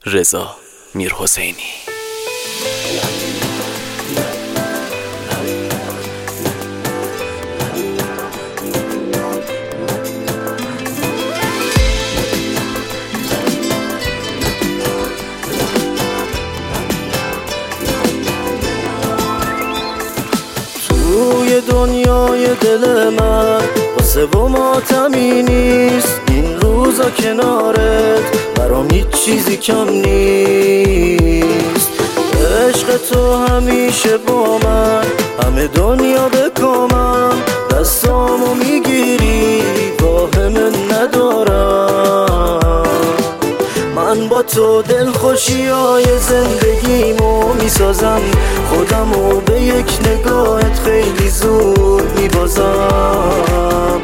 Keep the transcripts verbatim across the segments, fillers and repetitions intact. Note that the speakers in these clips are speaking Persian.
رضا میرحسینی. توی دنیای دل من واسه و ماتمی نیست، این روزا کنارت برام هیچ چیزی کم نیست. عشق تو همیشه با من، همه دنیا بکامم، دستامو میگیری واهم ندارم. من با تو دلخوشی های زندگیمو میسازم، خودمو به یک نگاهت خیلی زود میبازم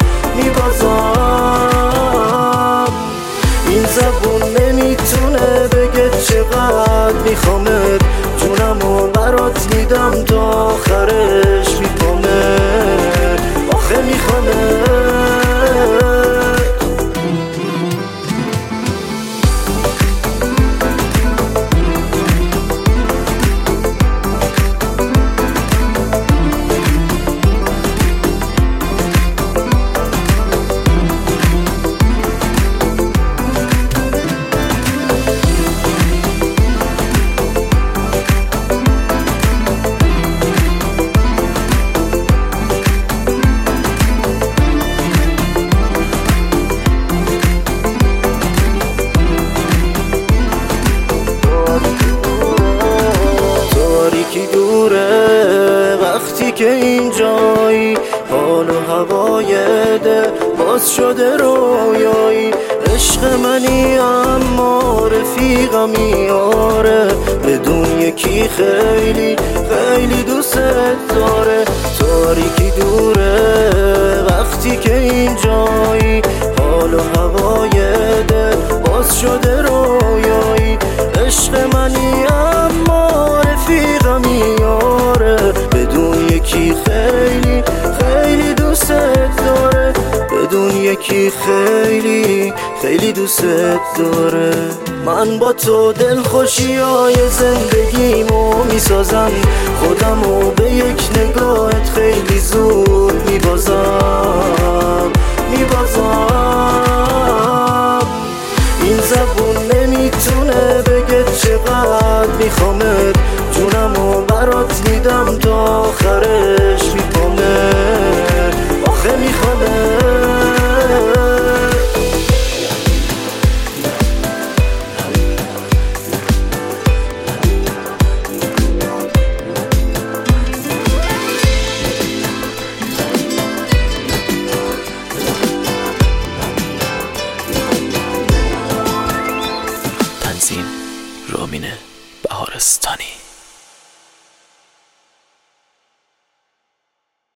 میبازم. این زبون نمیتونه بگه چقدر میخوامت، جونمو برات میدم تا آخرش میپامت، آخه میخوامت. وقتی که اینجایی حال و هوای ده باز شده رویایی، عشق منی اما رفیقمی، آره بدون یکی خیلی خیلی دوست داره. تاریکی دوره وقتی که اینجایی حال و هوای ده باز شده رویایی، عشق منی اما رفیقمی، آره بدون یکی خیلی خیلی دوست داره، بدون یکی خیلی خیلی دوست داره. من با تو دلخوشی های زندگیمو میسازم، خودمو به یک نگاهت خیلی زود میبازم میبازم. این زبون نمیتونه بگه چقدر میخوامت، جونمو برات میدم تا آخرش میپامت، آخه میخوامت. تنظیم رامین بهارستانی.